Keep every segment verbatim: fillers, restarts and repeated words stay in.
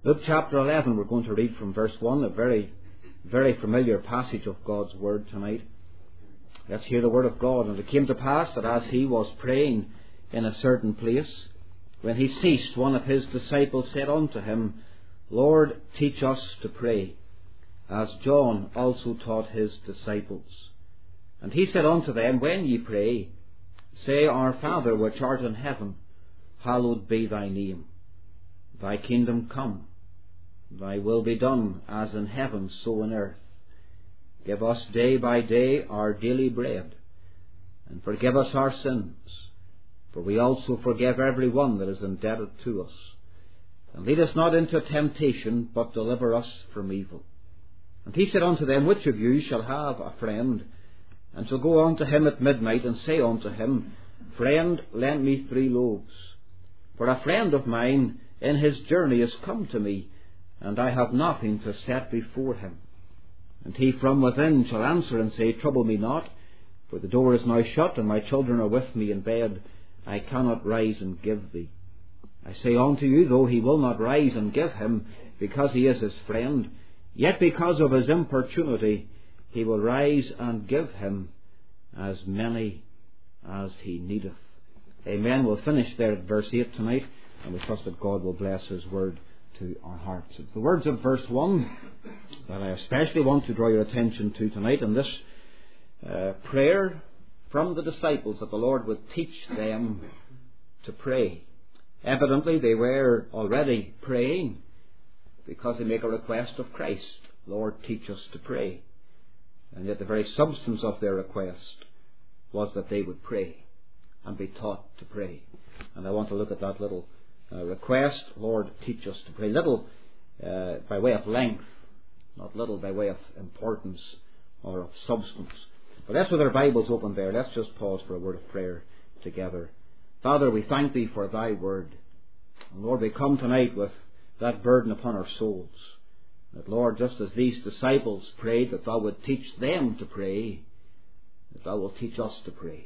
Luke chapter eleven, we're going to read from verse one, a very, very familiar passage of God's Word tonight. Let's hear the Word of God. And it came to pass that as he was praying in a certain place, when he ceased, one of his disciples said unto him, Lord, teach us to pray, as John also taught his disciples. And he said unto them, When ye pray, say, Our Father which art in heaven, hallowed be thy name. Thy kingdom come, thy will be done, as in heaven, so in earth. Give us day by day our daily bread, and forgive us our sins, for we also forgive every one that is indebted to us. And lead us not into temptation, but deliver us from evil. And he said unto them, Which of you shall have a friend, and shall go unto him at midnight, and say unto him, Friend, lend me three loaves, for a friend of mine in his journey is come to me, and I have nothing to set before him. And he from within shall answer and say, Trouble me not, for the door is now shut, and my children are with me in bed. I cannot rise and give thee. I say unto you, though he will not rise and give him, because he is his friend, yet because of his importunity he will rise and give him as many as he needeth. Amen. We'll finish there at verse eight tonight, and we trust that God will bless his word to our hearts. It's the words of verse one that I especially want to draw your attention to tonight, and this uh, prayer from the disciples that the Lord would teach them to pray. Evidently they were already praying, because they make a request of Christ. Lord, teach us to pray. And yet the very substance of their request was that they would pray and be taught to pray. And I want to look at that little uh, request, Lord, teach us to pray. Little uh, by way of length, not little by way of importance or of substance. But let's, with our Bibles open there, let's just pause for a word of prayer together. Father, we thank thee for thy word. And Lord, we come tonight with that burden upon our souls. That, Lord, just as these disciples prayed, that thou would teach them to pray, that thou wilt teach us to pray.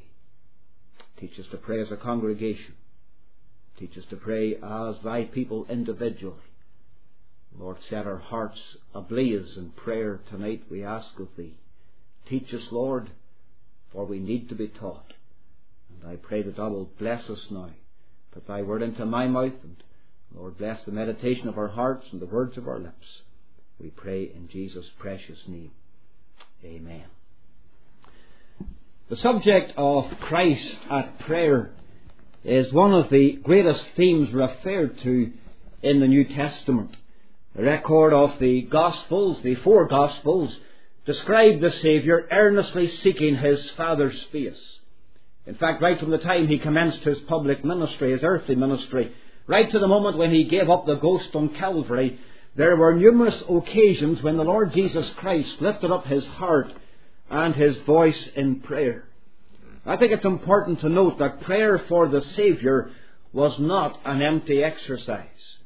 Teach us to pray as a congregation. Teach us to pray as thy people individually. Lord, set our hearts ablaze in prayer tonight, we ask of thee. Teach us, Lord, for we need to be taught. And I pray that thou wilt bless us now. Put thy word into my mouth, and Lord, bless the meditation of our hearts and the words of our lips. We pray in Jesus' precious name. Amen. The subject of Christ at prayer is one of the greatest themes referred to in the New Testament. The record of the Gospels, the four Gospels, describe the Saviour earnestly seeking his Father's face. In fact, right from the time he commenced his public ministry, his earthly ministry, right to the moment when he gave up the ghost on Calvary, there were numerous occasions when the Lord Jesus Christ lifted up his heart and his voice in prayer. I think it's important to note that prayer for the Saviour was not an empty exercise.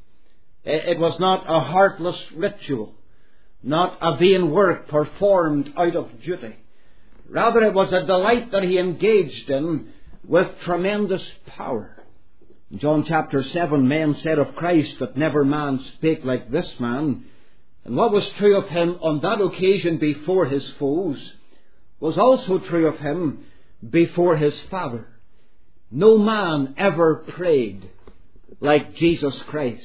It was not a heartless ritual, not a vain work performed out of duty. Rather, it was a delight that he engaged in with tremendous power. In John chapter seven, men said of Christ that never man spake like this man. And what was true of him on that occasion before his foes was also true of him before his Father. No man ever prayed like Jesus Christ.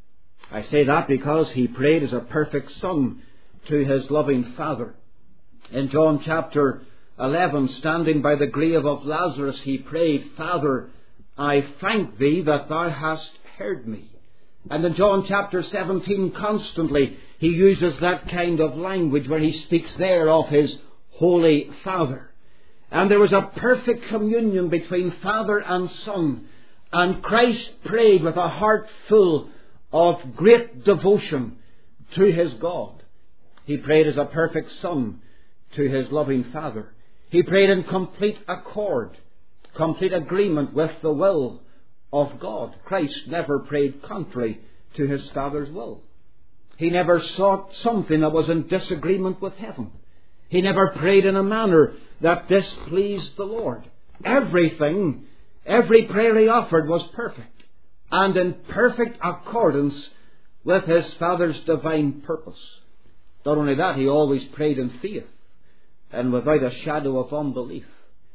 I say that because he prayed as a perfect son to his loving Father. In John chapter eleven, standing by the grave of Lazarus, he prayed, Father, I thank thee that thou hast heard me. And in John chapter seventeen, constantly he uses that kind of language where he speaks there of his Holy Father. And there was a perfect communion between Father and Son. And Christ prayed with a heart full of great devotion to his God. He prayed as a perfect Son to his loving Father. He prayed in complete accord, complete agreement with the will of God. Christ never prayed contrary to his Father's will. He never sought something that was in disagreement with heaven. He never prayed in a manner that displeased the Lord. Everything, every prayer he offered was perfect, and in perfect accordance with his Father's divine purpose. Not only that, he always prayed in faith and without a shadow of unbelief.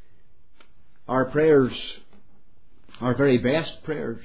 Our prayers, our very best prayers,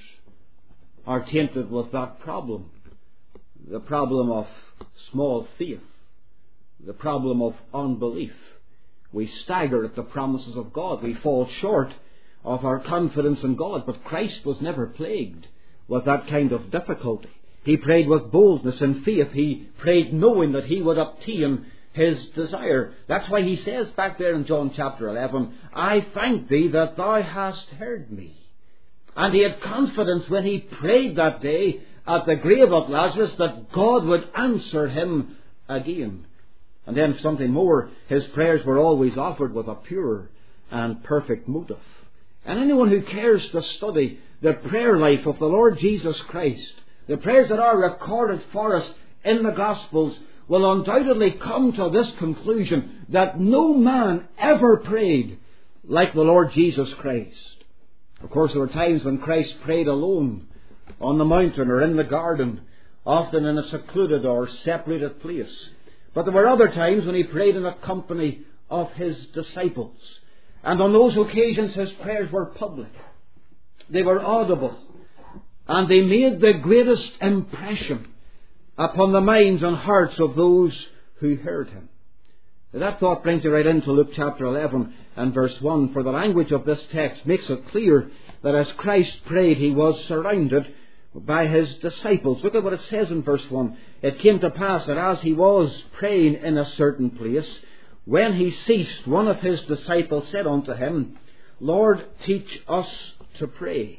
are tainted with that problem. The problem of small faith. The problem of unbelief. We stagger at the promises of God. We fall short of our confidence in God. But Christ was never plagued with that kind of difficulty. He prayed with boldness and faith. He prayed knowing that he would obtain his desire. That's why he says back there in John chapter eleven, I thank thee that thou hast heard me. And he had confidence when he prayed that day at the grave of Lazarus that God would answer him again. And then something more, his prayers were always offered with a pure and perfect motive. And anyone who cares to study the prayer life of the Lord Jesus Christ, the prayers that are recorded for us in the Gospels, will undoubtedly come to this conclusion that no man ever prayed like the Lord Jesus Christ. Of course, there were times when Christ prayed alone on the mountain or in the garden, often in a secluded or separated place. But there were other times when he prayed in a company of his disciples. And on those occasions his prayers were public. They were audible. And they made the greatest impression upon the minds and hearts of those who heard him. That thought brings you right into Luke chapter eleven and verse one. For the language of this text makes it clear that as Christ prayed, he was surrounded by his disciples. Look at what it says in verse one. It came to pass that as he was praying in a certain place, when he ceased, one of his disciples said unto him, Lord, teach us to pray.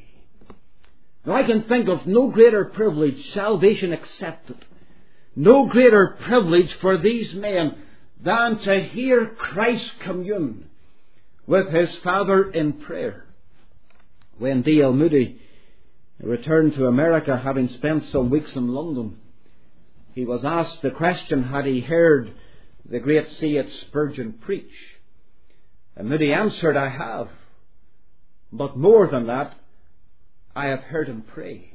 Now I can think of no greater privilege, salvation accepted, no greater privilege for these men than to hear Christ commune with his Father in prayer. When D L Moody returned to America, having spent some weeks in London, he was asked the question, had he heard the great C H Spurgeon preach? And Moody answered, I have. But more than that, I have heard him pray.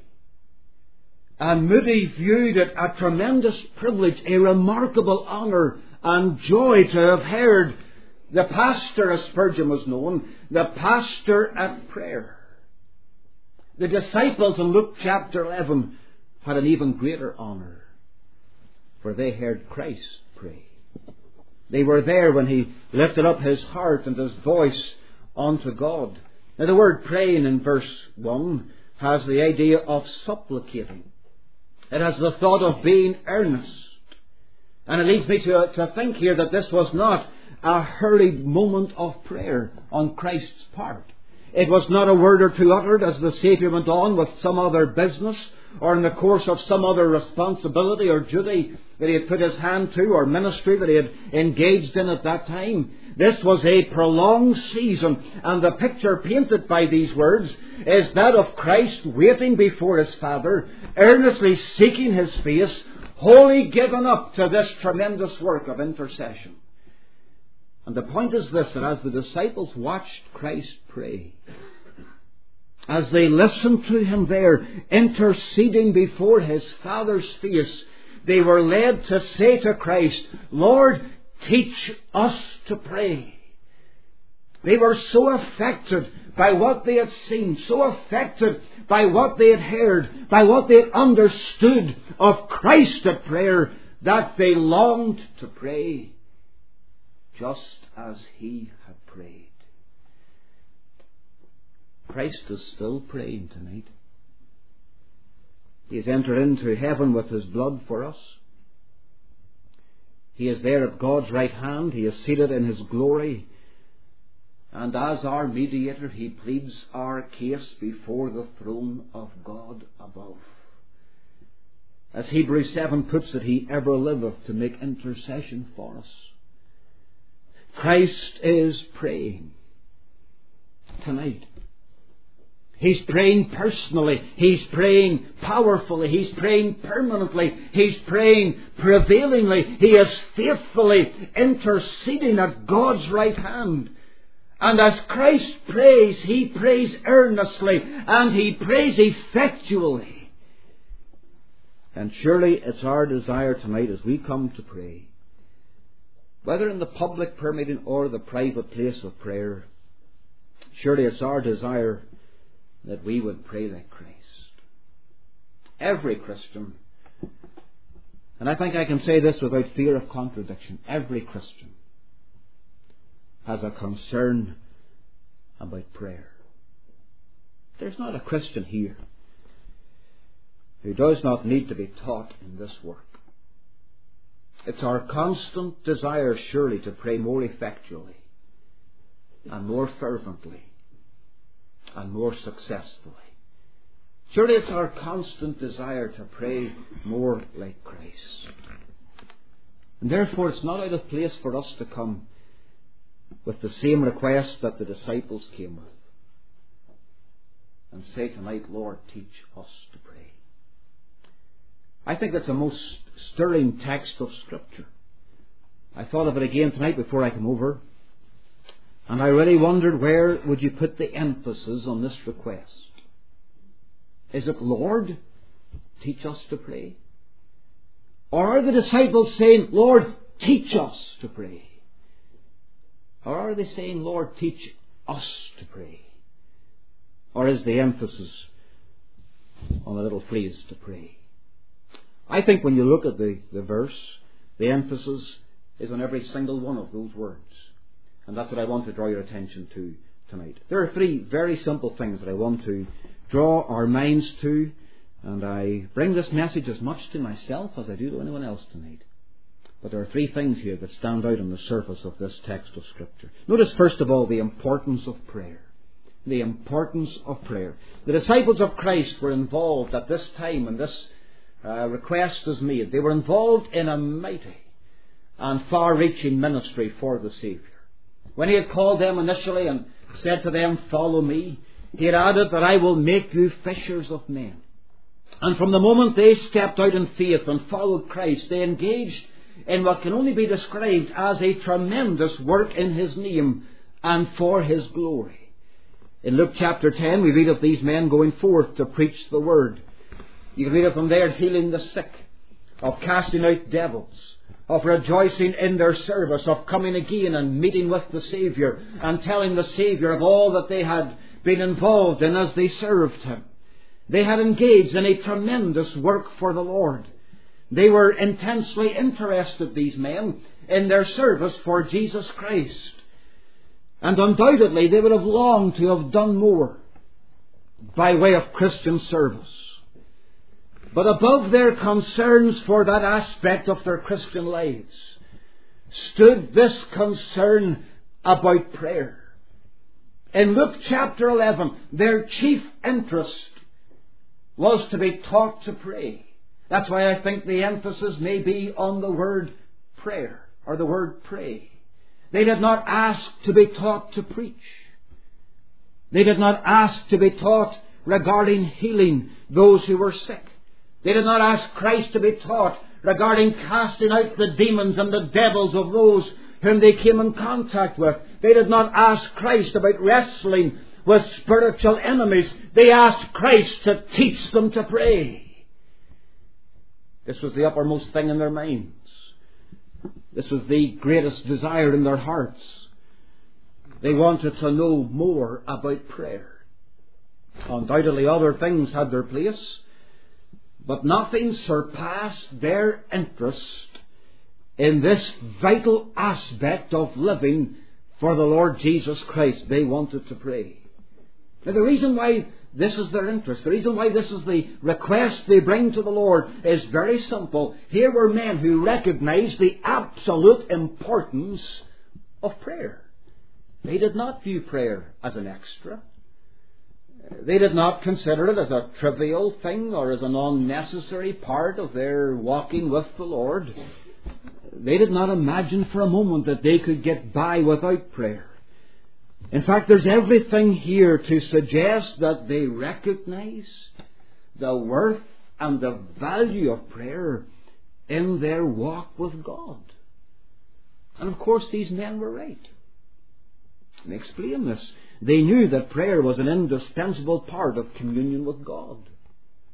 And Moody viewed it a tremendous privilege, a remarkable honour and joy to have heard the pastor, as Spurgeon was known, the pastor at prayer. The disciples in Luke chapter eleven had an even greater honour, for they heard Christ pray. They were there when he lifted up his heart and his voice unto God. Now the word praying in verse one has the idea of supplicating. It has the thought of being earnest. And it leads me to, to think here that this was not a hurried moment of prayer on Christ's part. It was not a word or two uttered as the Saviour went on with some other business or in the course of some other responsibility or duty that he had put his hand to or ministry that he had engaged in at that time. This was a prolonged season, and the picture painted by these words is that of Christ waiting before his Father, earnestly seeking his face, wholly given up to this tremendous work of intercession. And the point is this, that as the disciples watched Christ pray, as they listened to him there interceding before his Father's face, they were led to say to Christ, Lord, teach us to pray. They were so affected by what they had seen, so affected by what they had heard, by what they had understood of Christ at prayer, that they longed to pray just as he had prayed. Christ is still praying tonight. He has entered into heaven with his blood for us. He is there at God's right hand. He is seated in his glory. And as our mediator, he pleads our case before the throne of God above. As Hebrews seven puts it, he ever liveth to make intercession for us. Christ is praying tonight. He's praying personally. He's praying powerfully. He's praying permanently. He's praying prevailingly. He is faithfully interceding at God's right hand. And as Christ prays, he prays earnestly and he prays effectually. And surely it's our desire tonight as we come to pray, whether in the public prayer meeting or the private place of prayer, surely it's our desire that we would pray like Christ. Every Christian, and I think I can say this without fear of contradiction, every Christian has a concern about prayer. There's not a Christian here who does not need to be taught in this work. It's our constant desire, surely, to pray more effectually and more fervently and more successfully. Surely it's our constant desire to pray more like Christ. And therefore it's not out of place for us to come with the same request that the disciples came with and say tonight, Lord, teach us to pray. I think it's a most stirring text of Scripture. I thought of it again tonight before I came over, and I really wondered, where would you put the emphasis on this request? Is it, Lord, teach us to pray? Or are the disciples saying, Lord, teach us to pray? Or are they saying, Lord, teach us to pray? Or is the emphasis on the little phrase, to pray? I think when you look at the, the verse, the emphasis is on every single one of those words. And that's what I want to draw your attention to tonight. There are three very simple things that I want to draw our minds to, and I bring this message as much to myself as I do to anyone else tonight. But there are three things here that stand out on the surface of this text of Scripture. Notice first of all the importance of prayer. The importance of prayer. The disciples of Christ were involved at this time, and this uh, request was made. They were involved in a mighty and far-reaching ministry for the Saviour. When He had called them initially and said to them, follow me, He had added that I will make you fishers of men. And from the moment they stepped out in faith and followed Christ, they engaged in what can only be described as a tremendous work in His name and for His glory. In Luke chapter ten, we read of these men going forth to preach the word. You can read of them there healing the sick, of casting out devils, of rejoicing in their service, of coming again and meeting with the Saviour and telling the Saviour of all that they had been involved in as they served Him. They had engaged in a tremendous work for the Lord. They were intensely interested, these men, in their service for Jesus Christ. And undoubtedly they would have longed to have done more by way of Christian service. But above their concerns for that aspect of their Christian lives stood this concern about prayer. In Luke chapter eleven, their chief interest was to be taught to pray. That's why I think the emphasis may be on the word prayer, or the word pray. They did not ask to be taught to preach. They did not ask to be taught regarding healing those who were sick. They did not ask Christ to be taught regarding casting out the demons and the devils of those whom they came in contact with. They did not ask Christ about wrestling with spiritual enemies. They asked Christ to teach them to pray. This was the uppermost thing in their minds. This was the greatest desire in their hearts. They wanted to know more about prayer. Undoubtedly other things had their place, but nothing surpassed their interest in this vital aspect of living for the Lord Jesus Christ. They wanted to pray. Now, the reason why this is their interest, the reason why this is the request they bring to the Lord, is very simple. Here were men who recognized the absolute importance of prayer. They did not view prayer as an extra. They did not consider it as a trivial thing or as an unnecessary part of their walking with the Lord. They did not imagine for a moment that they could get by without prayer. In fact, there's everything here to suggest that they recognized the worth and the value of prayer in their walk with God. And of course, these men were right. They explain this. They knew that prayer was an indispensable part of communion with God.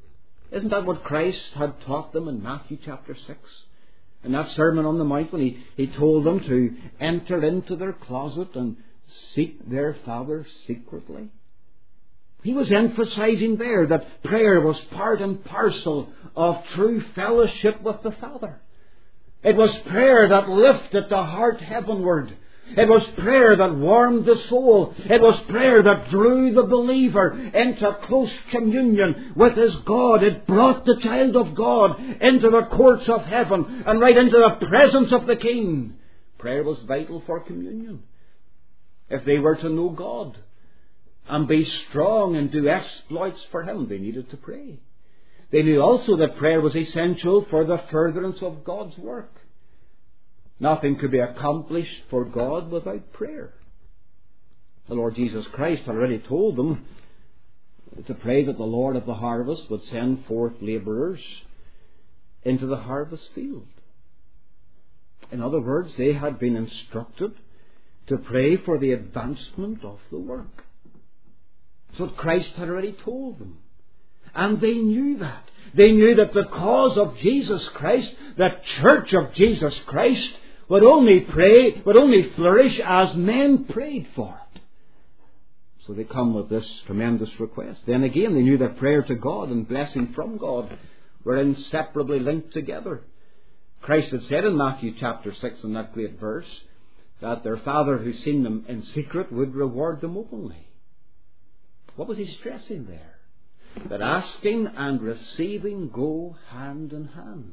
Isn't that what Christ had taught them in Matthew chapter six? In that Sermon on the Mount, when he, he told them to enter into their closet and seek their Father secretly. He was emphasizing there that prayer was part and parcel of true fellowship with the Father. It was prayer that lifted the heart heavenward. It was prayer that warmed the soul. It was prayer that drew the believer into close communion with his God. It brought the child of God into the courts of heaven and right into the presence of the King. Prayer was vital for communion. If they were to know God and be strong and do exploits for Him, they needed to pray. They knew also that prayer was essential for the furtherance of God's work. Nothing could be accomplished for God without prayer. The Lord Jesus Christ already told them to pray that the Lord of the harvest would send forth labourers into the harvest field. In other words, they had been instructed to pray for the advancement of the work. That's what Christ had already told them. And they knew that. They knew that the cause of Jesus Christ, the church of Jesus Christ, would only pray, would only flourish as men prayed for it. So they come with this tremendous request. Then again, they knew that prayer to God and blessing from God were inseparably linked together. Christ had said in Matthew chapter six, in that great verse, that their Father who seen them in secret would reward them openly. What was He stressing there? That asking and receiving go hand in hand.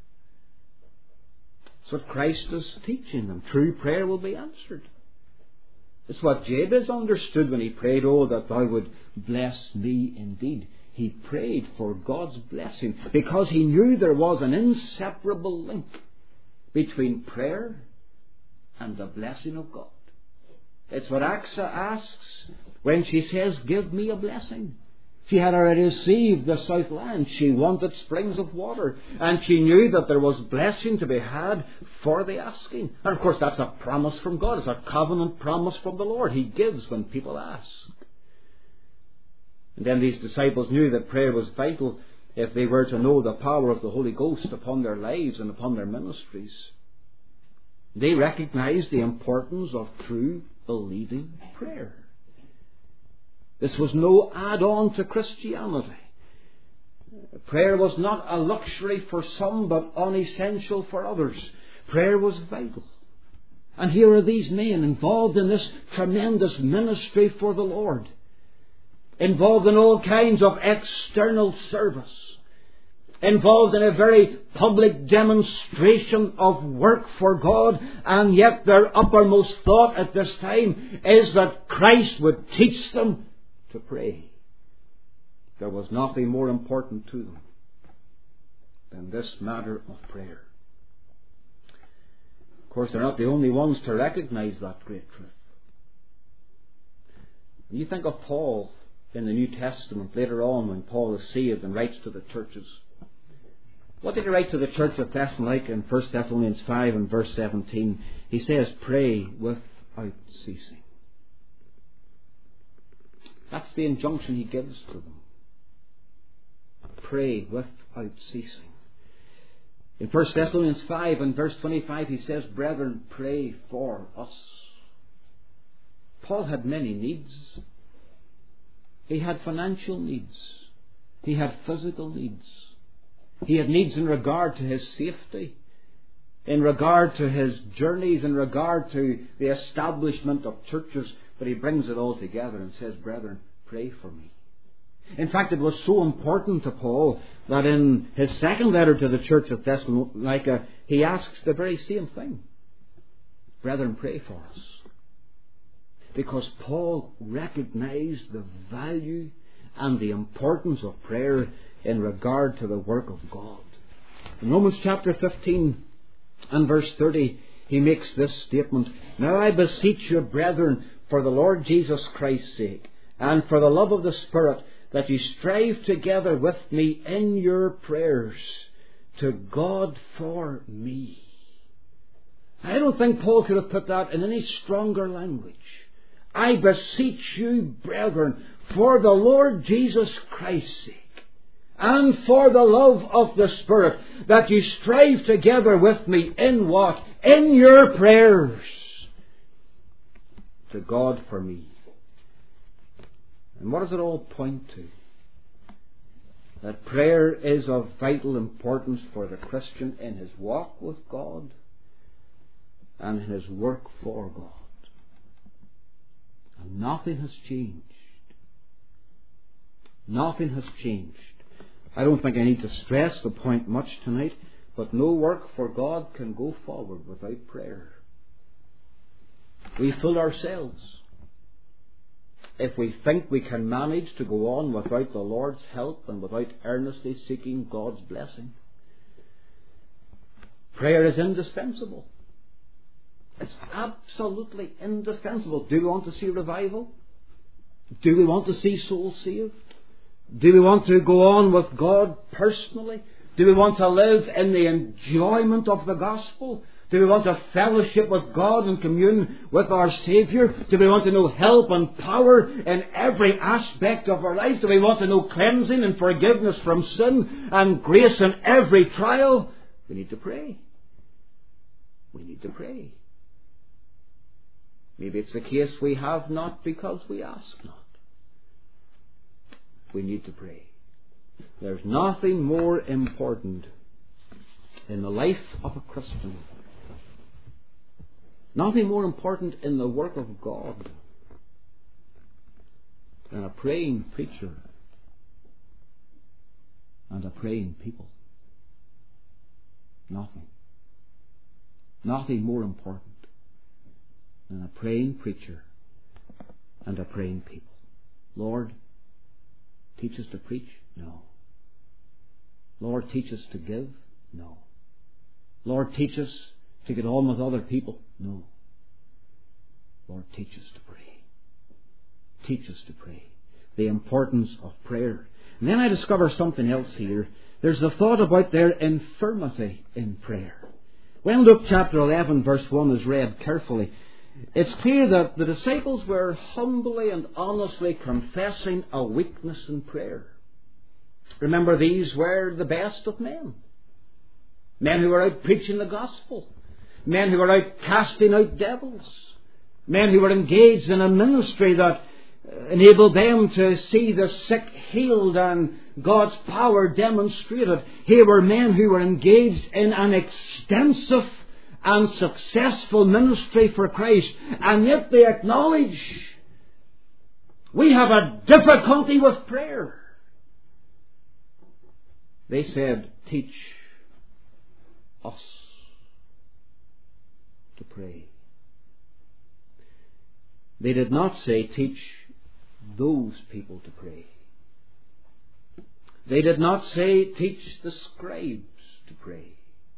That's what Christ is teaching them. True prayer will be answered. It's what Jabez understood when he prayed, "Oh, that Thou would bless me indeed." He prayed for God's blessing because he knew there was an inseparable link between prayer and the blessing of God. It's what Axa asks when she says, "Give me a blessing." She had already received the south land. She wanted springs of water. And she knew that there was blessing to be had for the asking. And of course that's a promise from God. It's a covenant promise from the Lord. He gives when people ask. And then these disciples knew that prayer was vital if they were to know the power of the Holy Ghost upon their lives and upon their ministries. They recognized the importance of true believing prayer. This was no add-on to Christianity. Prayer was not a luxury for some, but unessential for others. Prayer was vital. And here are these men involved in this tremendous ministry for the Lord, involved in all kinds of external service, involved in a very public demonstration of work for God, and yet their uppermost thought at this time is that Christ would teach them to pray. There was nothing more important to them than this matter of prayer. Of course, they're not the only ones to recognize that great truth. When you think of Paul in the New Testament, later on when Paul is saved and writes to the churches, what did he write to the church of Thessalonica in First Thessalonians five and verse seventeen? He says, "Pray without ceasing." That's the injunction he gives to them. Pray without ceasing. In First Thessalonians five and verse twenty-five he says, "Brethren, pray for us." Paul had many needs. He had financial needs. He had physical needs. He had needs in regard to his safety, in regard to his journeys, in regard to the establishment of churches. But he brings it all together and says, "Brethren, pray for me." In fact, it was so important to Paul that in his second letter to the church of Thessalonica, he asks the very same thing. "Brethren, pray for us." Because Paul recognized the value and the importance of prayer in regard to the work of God. In Romans chapter fifteen and verse thirty, he makes this statement, "Now I beseech you, brethren, for the Lord Jesus Christ's sake, and for the love of the Spirit, that you strive together with me in your prayers to God for me." I don't think Paul could have put that in any stronger language. I beseech you, brethren, for the Lord Jesus Christ's sake, and for the love of the Spirit, that ye strive together with me in what? In your prayers to God for me. And what does it all point to? That prayer is of vital importance for the Christian in his walk with God and in his work for God. And nothing has changed. Nothing has changed. I don't think I need to stress the point much tonight, but no work for God can go forward without prayer. We fool ourselves if we think we can manage to go on without the Lord's help and without earnestly seeking God's blessing. Prayer is indispensable. It's absolutely indispensable. Do we want to see revival? Do we want to see souls saved? Do we want to go on with God personally? Do we want to live in the enjoyment of the gospel? Do we want to fellowship with God and commune with our Saviour? Do we want to know help and power in every aspect of our life? Do we want to know cleansing and forgiveness from sin and grace in every trial? We need to pray. We need to pray. Maybe it's the case we have not because we ask not. We need to pray. There's nothing more important in the life of a Christian, nothing more important in the work of God than a praying preacher and a praying people. Nothing. Nothing more important than a praying preacher and a praying people. Lord, teach us to preach? No. Lord, teach us to give? No. Lord, teach us to get on with other people? No. Lord, teach us to pray. Teach us to pray. The importance of prayer. And then I discover something else here. There's the thought about their infirmity in prayer. When Luke chapter eleven verse one is read carefully, it's clear that the disciples were humbly and honestly confessing a weakness in prayer. Remember, these were the best of men. Men who were out preaching the gospel. Men who were out casting out devils. Men who were engaged in a ministry that enabled them to see the sick healed and God's power demonstrated. Here were men who were engaged in an extensive and successful ministry for Christ, and yet they acknowledge we have a difficulty with prayer. They said, teach us to pray. They did not say, teach those people to pray. They did not say, teach the scribes to pray.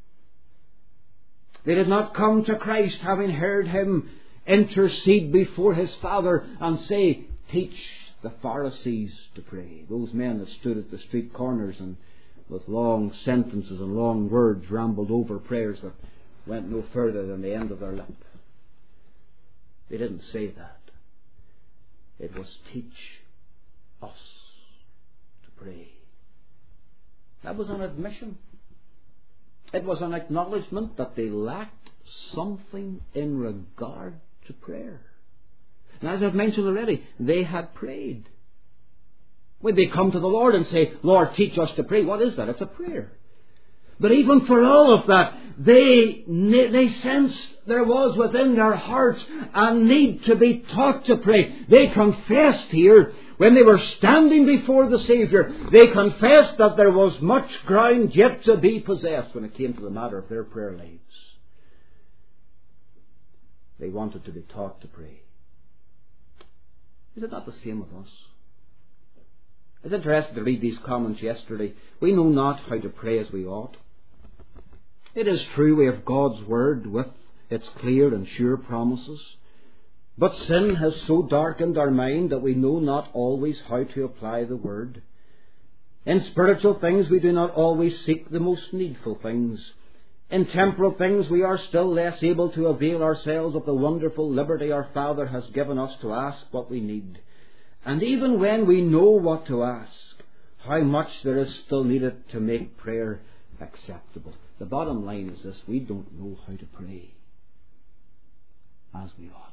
They did not come to Christ having heard Him intercede before His Father and say, teach the Pharisees to pray. Those men that stood at the street corners and with long sentences and long words rambled over prayers that went no further than the end of their lip. They didn't say that. It was teach us to pray. That was an admission. It was an acknowledgement that they lacked something in regard to prayer. And as I've mentioned already, they had prayed. When they come to the Lord and say, Lord, teach us to pray, what is that? It's a prayer. But even for all of that, they, they sensed there was within their hearts a need to be taught to pray. They confessed here, when they were standing before the Saviour, they confessed that there was much ground yet to be possessed when it came to the matter of their prayer lives. They wanted to be taught to pray. Is it not the same with us? I was interested to read these comments yesterday. We know not how to pray as we ought. It is true we have God's Word with its clear and sure promises. But sin has so darkened our mind that we know not always how to apply the Word. In spiritual things we do not always seek the most needful things. In temporal things we are still less able to avail ourselves of the wonderful liberty our Father has given us to ask what we need. And even when we know what to ask, how much there is still needed to make prayer acceptable. The bottom line is this: we don't know how to pray as we ought.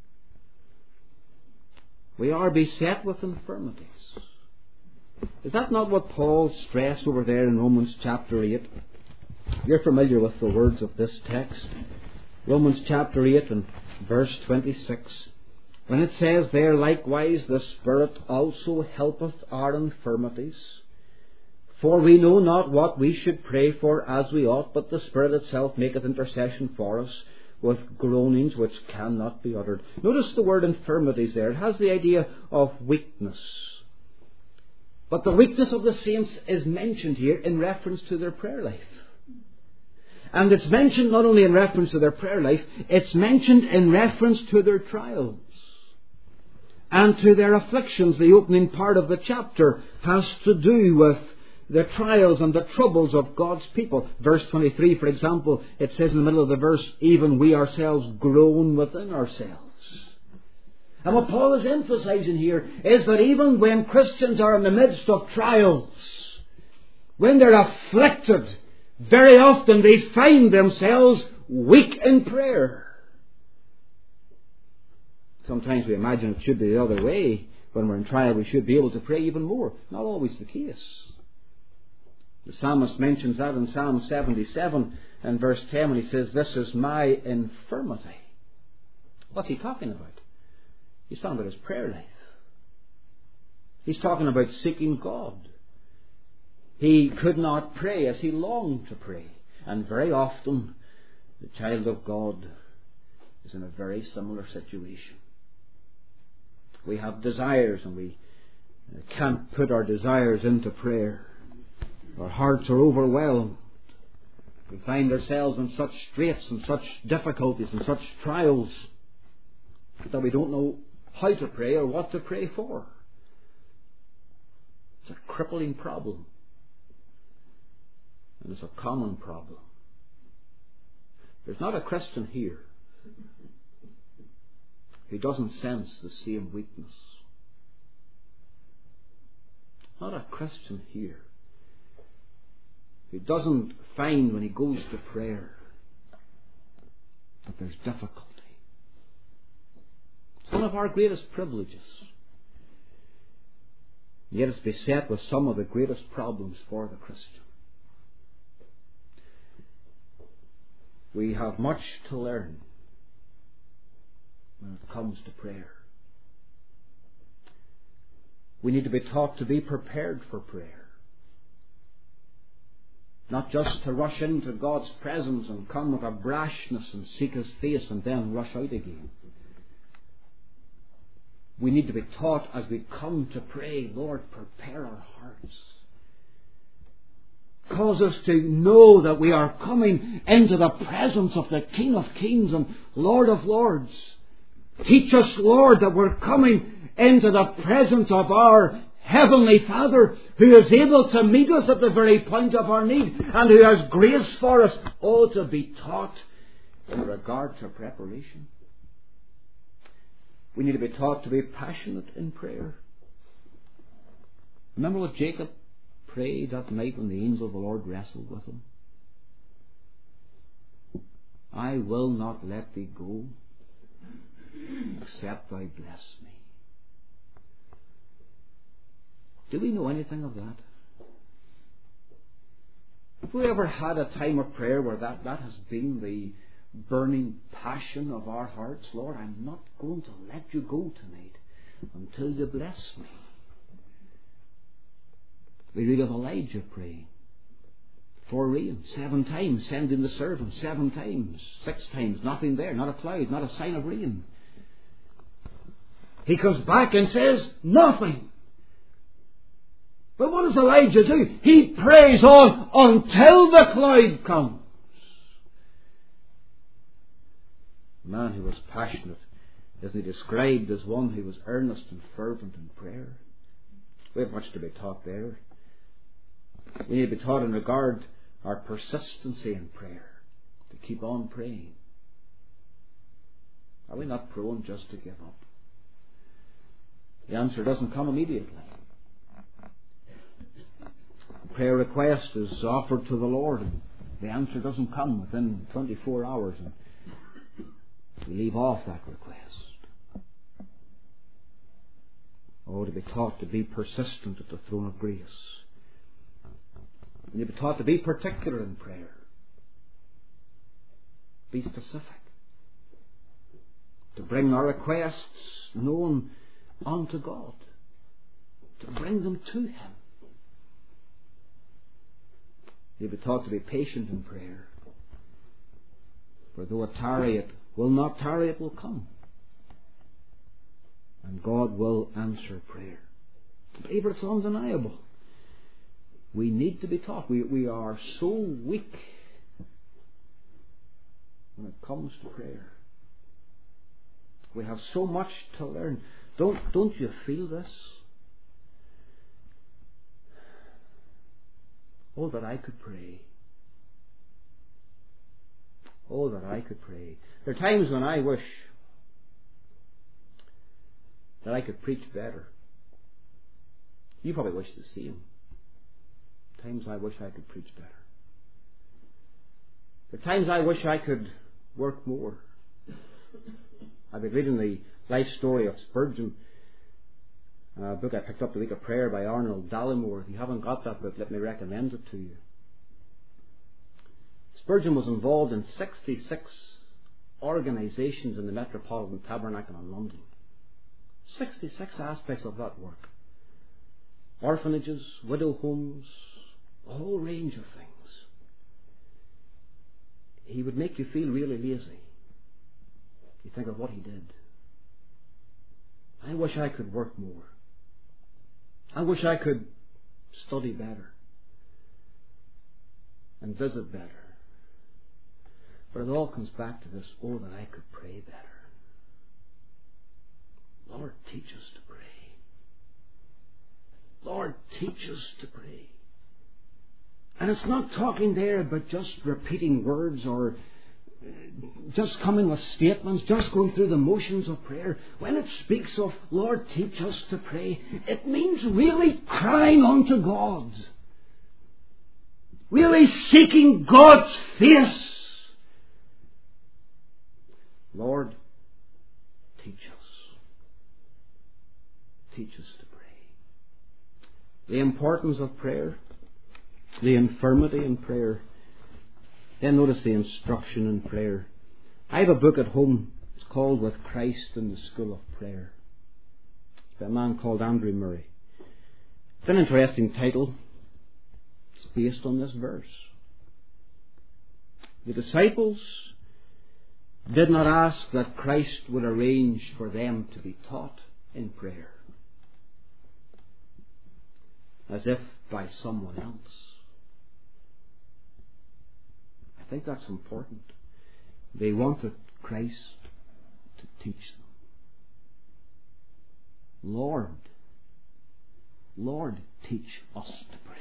We are beset with infirmities. Is that not what Paul stressed over there in Romans chapter eight? You're familiar with the words of this text. Romans chapter eight and verse twenty-six. When it says there, likewise the Spirit also helpeth our infirmities. For we know not what we should pray for as we ought, but the Spirit itself maketh intercession for us with groanings which cannot be uttered. Notice the word infirmities there. It has the idea of weakness. But the weakness of the saints is mentioned here in reference to their prayer life. And it's mentioned not only in reference to their prayer life, it's mentioned in reference to their trials and to their afflictions. The opening part of the chapter has to do with the trials and the troubles of God's people. Verse twenty-three, for example, it says in the middle of the verse, even we ourselves groan within ourselves. And what Paul is emphasizing here is that even when Christians are in the midst of trials, when they're afflicted, very often they find themselves weak in prayer. Sometimes we imagine it should be the other way. When we're in trial, we should be able to pray even more. Not always the case. The psalmist mentions that in Psalm seventy-seven and verse ten when he says, this is my infirmity. What's he talking about? He's talking about his prayer life. He's talking about seeking God. He could not pray as he longed to pray. And very often, the child of God is in a very similar situation. We have desires and we can't put our desires into prayer. Our hearts are overwhelmed. We find ourselves in such straits and such difficulties and such trials that we don't know how to pray or what to pray for. It's a crippling problem. And it's a common problem. There's not a Christian here who doesn't sense the same weakness. Not a Christian here who doesn't find when he goes to prayer that there's difficulty. It's one of our greatest privileges. Yet it's beset with some of the greatest problems for the Christian. We have much to learn when it comes to prayer. We need to be taught to be prepared for prayer. Not just to rush into God's presence and come with a brashness and seek His face and then rush out again. We need to be taught as we come to pray, Lord, prepare our hearts. Cause us to know that we are coming into the presence of the King of Kings and Lord of Lords. Teach us, Lord, that we're coming into the presence of our Heavenly Father, who is able to meet us at the very point of our need and who has grace for us. Oh, to be taught in regard to preparation. We need to be taught to be passionate in prayer. Remember what Jacob prayed that night when the angel of the Lord wrestled with him? I will not let thee go except thou bless me. Do we know anything of that? Have we ever had a time of prayer where that, that has been the burning passion of our hearts? Lord, I'm not going to let you go tonight until you bless me. We read of Elijah praying for rain seven times, sending the servant seven times, six times, nothing there, not a cloud, not a sign of rain. He comes back and says, nothing. But what does Elijah do? He prays on until the cloud comes. The man who was passionate, isn't he described as one who was earnest and fervent in prayer? We have much to be taught there. We need to be taught in regard our persistency in prayer, to keep on praying. Are we not prone just to give up? The answer doesn't come immediately. prayer request is offered to the Lord and the answer doesn't come within twenty-four hours, and we leave off that request. Oh, to be taught to be persistent at the throne of grace. And to be taught to be particular in prayer. Be specific. To bring our requests known unto God. To bring them to Him. You'll be taught to be patient in prayer. For though it tarry, it will not tarry, it will come. And God will answer prayer. Believer, it's undeniable. We need to be taught. We, we are so weak when it comes to prayer. We have so much to learn. Don't, don't you feel this? Oh, that I could pray. Oh, that I could pray. There are times when I wish that I could preach better. You probably wish the same. Times I wish I could preach better. There are times I wish I could work more. I've been reading the life story of Spurgeon, a book I picked up the week of prayer by Arnold Dallimore. If you haven't got that book, let me recommend it to you. Spurgeon was involved in sixty-six organisations in the Metropolitan Tabernacle in London. sixty-six aspects of that work. Orphanages, widow homes, a whole range of things. He would make you feel really lazy. You think of what he did. I wish I could work more. I wish I could study better and visit better. But it all comes back to this, oh, that I could pray better. Lord, teach us to pray. Lord, teach us to pray. And it's not talking there about just repeating words or just coming with statements, just going through the motions of prayer. When it speaks of, Lord, teach us to pray, it means really crying unto God. Really seeking God's face. Lord, teach us. Teach us to pray. The importance of prayer, the infirmity in prayer. Then notice the instruction in prayer. I have a book at home. It's called With Christ in the School of Prayer. It's by a man called Andrew Murray. It's an interesting title. It's based on this verse. The disciples did not ask that Christ would arrange for them to be taught in prayer, as if by someone else. I think that's important. They wanted Christ to teach them. Lord, Lord, teach us to pray.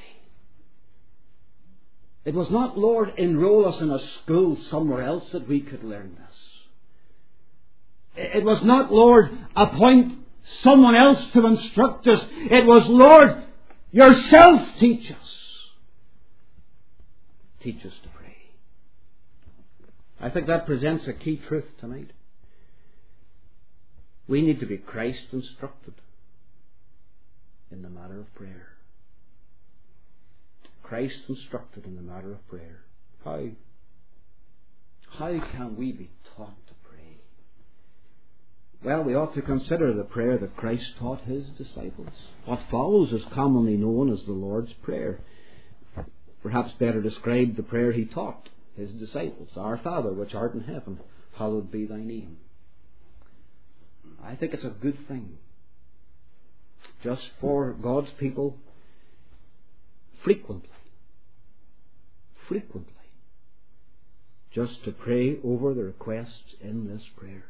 It was not, Lord, enroll us in a school somewhere else that we could learn this. It was not, Lord, appoint someone else to instruct us. It was, Lord, yourself teach us. Teach us to pray. I think that presents a key truth tonight. We need to be Christ instructed in the matter of prayer. Christ instructed in the matter of prayer. How? How can we be taught to pray? Well, we ought to consider the prayer that Christ taught His disciples. What follows is commonly known as the Lord's Prayer. Perhaps better described, the prayer He taught His disciples. Our Father, which art in heaven, hallowed be thy name. I think it's a good thing just for God's people frequently, frequently, just to pray over the requests in this prayer.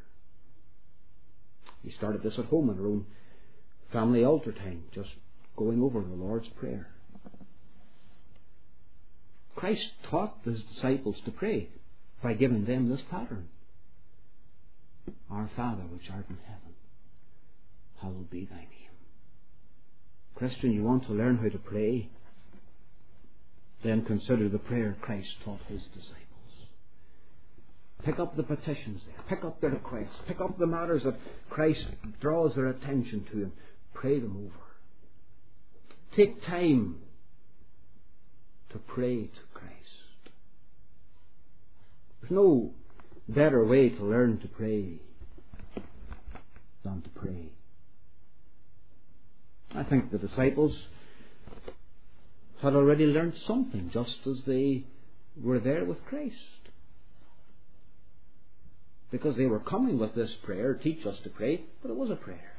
We started this at home in our own family altar time, just going over the Lord's Prayer. Christ taught His disciples to pray by giving them this pattern. Our Father which art in heaven, hallowed be thy name. Christian, you want to learn how to pray? then consider the prayer Christ taught his disciples. Pick up the petitions there. Pick up the requests. Pick up the matters that Christ draws their attention to and pray them over. Take time to pray to Christ. There's no better way to learn to pray than to pray. I think the disciples had already learned something just as they were there with Christ. Because they were coming with this prayer, teach us to pray, but it was a prayer.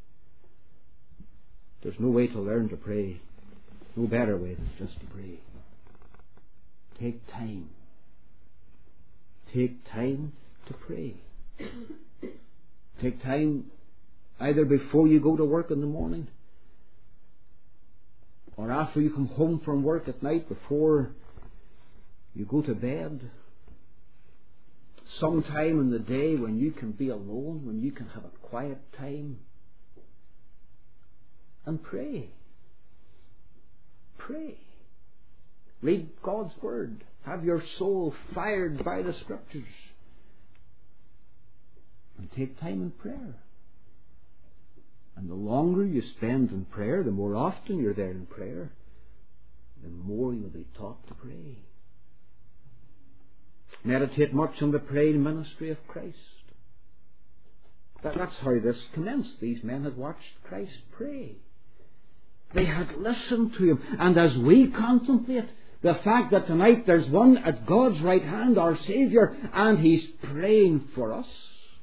There's no way to learn to pray, no better way than just to pray. Take time. Take time to pray. Take time either before you go to work in the morning or after you come home from work at night before you go to bed. Sometime in the day when you can be alone, when you can have a quiet time and pray. Pray. Read God's Word. Have your soul fired by the Scriptures. And take time in prayer. And the longer you spend in prayer, the more often you're there in prayer, the more you'll be taught to pray. Meditate much on the praying ministry of Christ. That, that's how this commenced. These men had watched Christ pray. They had listened to him. And as we contemplate the fact that tonight there's one at God's right hand, our Saviour, and he's praying for us,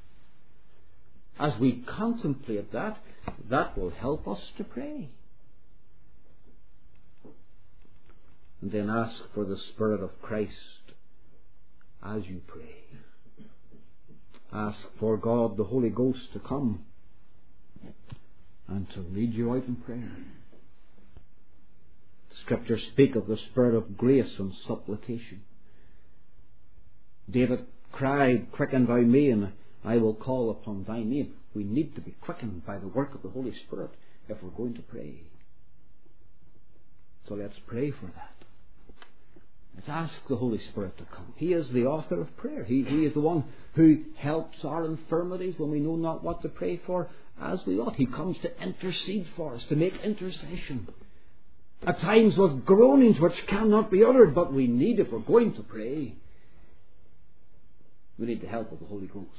as we contemplate that, that will help us to pray. And then ask for the Spirit of Christ as you pray. Ask for God, the Holy Ghost, to come and to lead you out in prayer. The Scriptures speak of the Spirit of grace and supplication. David cried, "Quicken thou me, and I will call upon thy name." We need to be quickened by the work of the Holy Spirit if we're going to pray. So let's pray for that. Let's ask the Holy Spirit to come. He is the author of prayer. He, he is the one who helps our infirmities when we know not what to pray for as we ought. He comes to intercede for us, to make intercession. At times with groanings which cannot be uttered, but we need, if we're going to pray, we need the help of the Holy Ghost.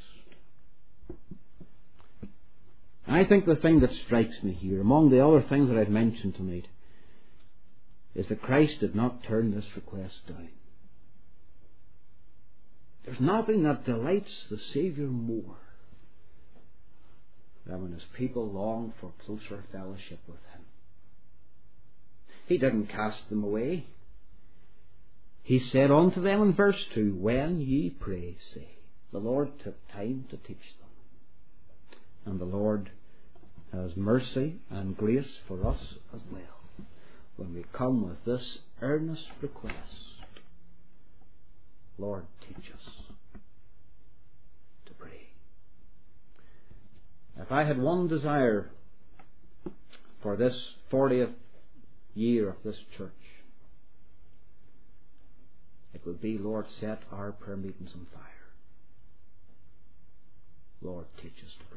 I think the thing that strikes me here, among the other things that I've mentioned tonight, is that Christ did not turn this request down. There's nothing that delights the Saviour more than when his people long for closer fellowship with him. He didn't cast them away. He said unto them in verse two, "When ye pray, say." The Lord took time to teach them. And the Lord has mercy and grace for us as well when we come with this earnest request. Lord, teach us to pray. If I had one desire for this fortieth year of this church, it would be, Lord, set our prayer meetings on fire. Lord, teach us to pray.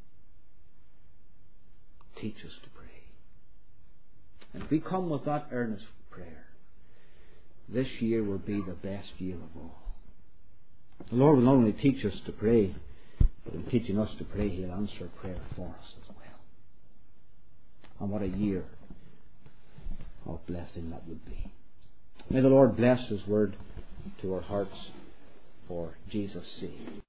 Teach us to pray. And if we come with that earnest prayer, this year will be the best year of all. The Lord will not only teach us to pray, but in teaching us to pray, he'll answer prayer for us as well. And what a year of blessing that would be. May the Lord bless his word to our hearts for Jesus' sake.